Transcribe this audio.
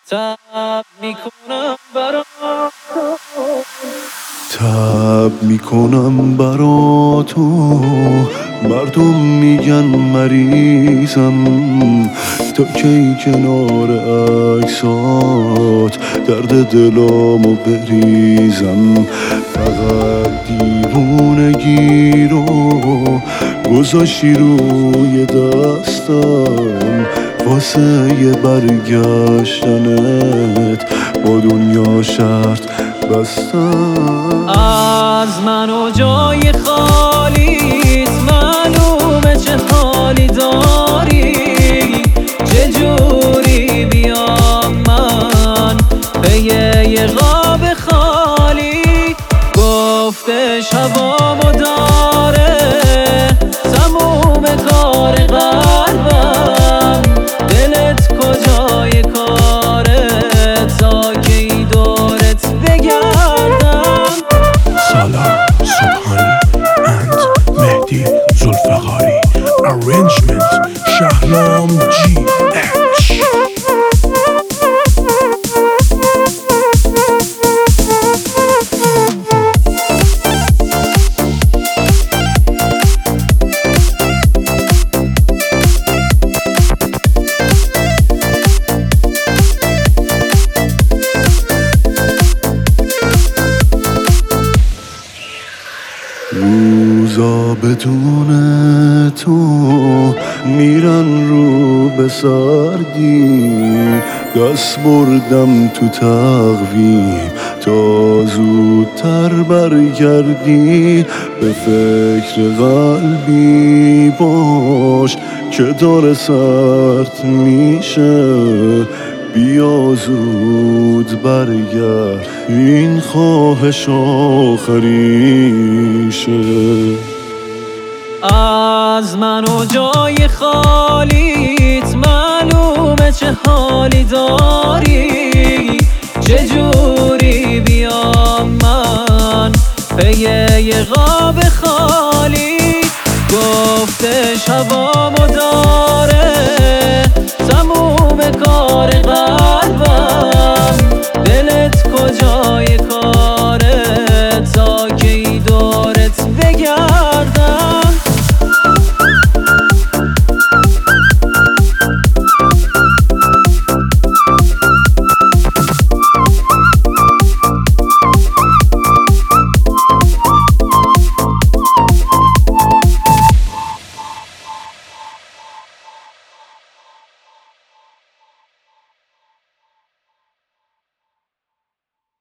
تب میکنم برا تب میکنم برا تو، مردم میگن مریضم، تا کی کنار عکسات درد دلامو بریزم. فقط دیوونگی رو گذاشتی روی دستم، واسه یه برگشتنت با دنیا شرط بستم. از من و جای خالیت معلومه چه حالی داری. چجوری بیام من به یه قاب خالی؟ گفتش هوامو داره تموم کار قلبم. دلت کجای کارت تا که ای دورت بگردم؟ سالار سبحانی and مهدی ذوالفقاری. Arrangement شهرام GH. روزا بدون تو میرن رو به سردی، دست بردم تو تقویم تا زودتر برگردی. به فکر قلبی باش که داره سرد میشه، بیا زود برگرد این خواهش آخریشه. از من و جای خالیت معلومه چه حالی داری. چجوری بیام من به یه قاب خالی؟ گفتش هوامو